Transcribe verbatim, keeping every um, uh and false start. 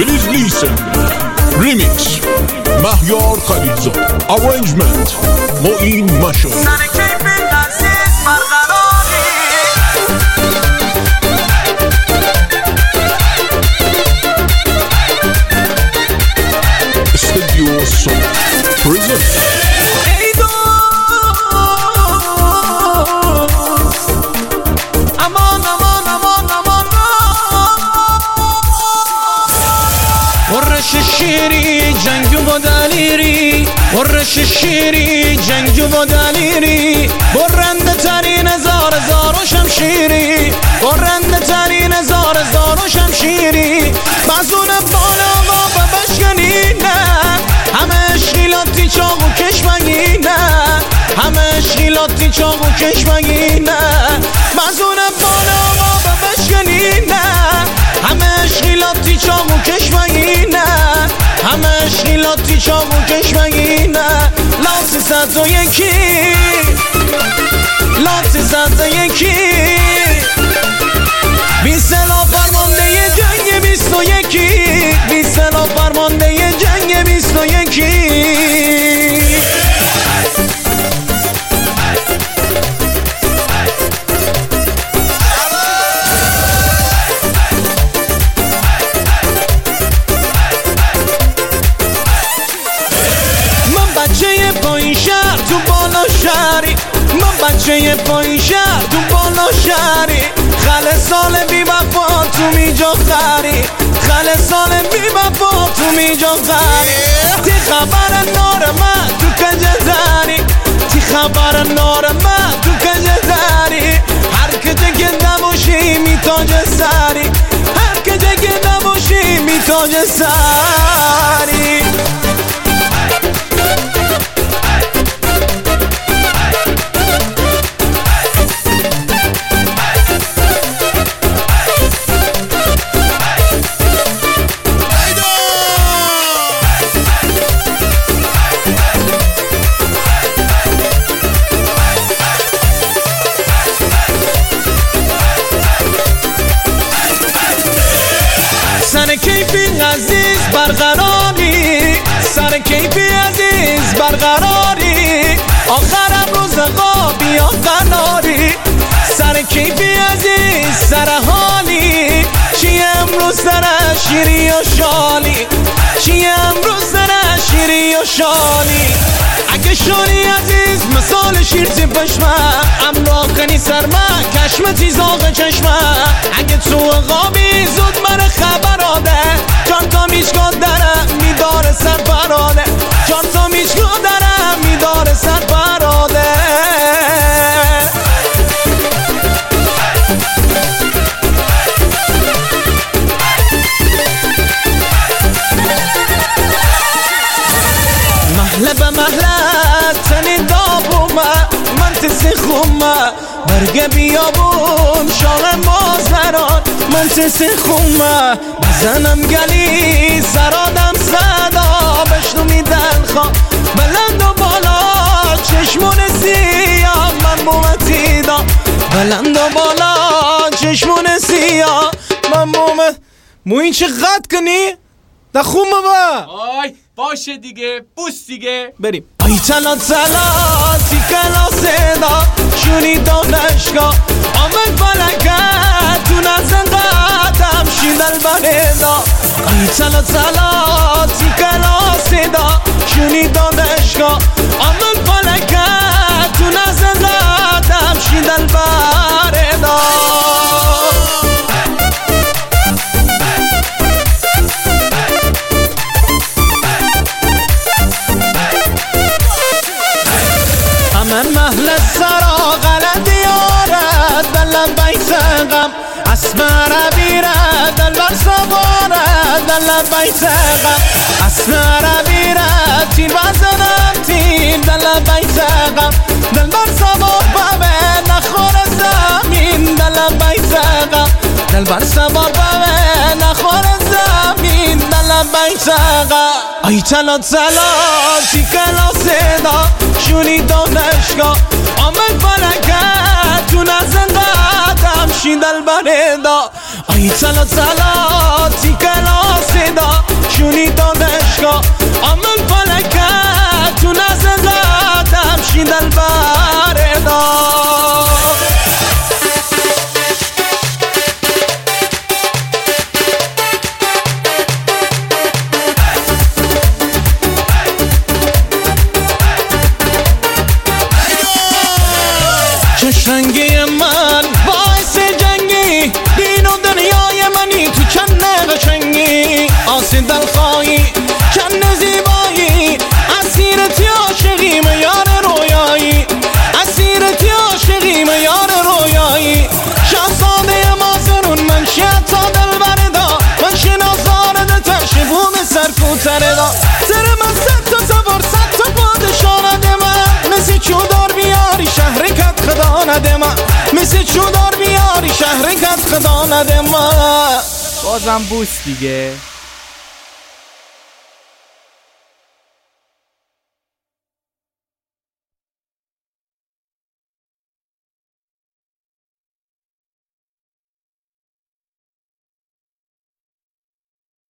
Please listen. Remix مهیار خلیلزاد. Arrangement معین مشایی. سر کیف عزیز برقراری. استودیو سون پرزنت. شیری جنگجو با دلیری ورش شیری جنگجو با دلیری برنده ترین هزار هزار و شمشیری برنده ترین هزار هزار و شمشیری مزون بالا و بشکنی نه همه اشغیلاتی چاق و کشمگی نه همه اشغیلاتی چاق و کشمگی نه مزون بالا و بشکنی نه همه اشغیلاتی چاق و کشمگی نه همه اشغیلاتی چاق و کشمگی نه لاسی صد و یکی لاسی صد و یکی بی سلاح فرمانده جنگ بیست و یکی بی سلاح فرمانده جنگ بیست و یکی تو بالا شهری من بچه پایین شهر تو بالا شهری خل سال بی وفا تو میجا خری خل سال بی وفا تو میجا خری تی خبر نار من تو کنجه داری تی خبر نار من تو کنجه داری هر کجا که نباشی میتاج سری هر کجا که نباشی میتاج سری سر کیفی عزیز برقراری سر کیفی عزیز برقراری آخرم روز قابی قناری سر کیفی عزیز سر حالی چی امروز سر شیری و شالی چی امروز سر شیری و شالی اگه شوری عزیز مثال شیر تی پشمه امرا کنی سرمه کشمه تی زاغ چشمه اگه تو قابی زود من خبراده چان تا میشگاه داره میداره سر پراده چان تا میشگاه داره میداره سر پراده محله به محله تنی دابومه من تسی خومه برگه بیابون شاق مازران من تسی خومه بزنم گلی سرادم صدا بشنو میدن خواه بلند و بالا چشمون سیاه من مومتی دا بلند و بالا چشمون سیاه من مومت موین چه قد کنی؟ دا خومه با آی باشه دیگه بوس دیگه بریم آی تلا تلا تی کلا صدا شونی دانشگاه آمد فلکت تو نزن قدم شیدل بریدا آی تلا تلا تی کلا صدا شونی دانشگاه آمد فلکت تو نزن قدم شیدل بریدا من محل سرا غلطی آرد دلم بیتقم اسم عربی رد دل بر سوارد دلم بیتقم اسم عربی رد تیر بزنم تیر دلم بیتقم دل بر سوار بمه نخور زمین دلم بیتقم دل بر سوار بمه نخور زمین دلم بیتقم آی تلا تلا تی کلا صدا شونی دانشگاه آمد فلکت تو نزن قدم شی دلبر دا آی تلا تلا تی کلاس دا شونی دادشگاه عمل فلکت تو نزد زدم شی دلبر دا چشنگی من باعث جنگی دین و دنیای منی تو چند قشنگی آسی دلخواهی چند زیبایی اسیرتی عاشقیم یار رویایی اسیرتی عاشقیم یار رویایی شهزاده مازرون من شیطا دل بردا من شنازارده تشبون سر کوتره دا سر من ست تا سوار ست تا پادشانده من مثل چودار بیاری شهر کت خدا نده من مثل چودار بیاری شهر کت خدا نده من بازم بوس دیگه.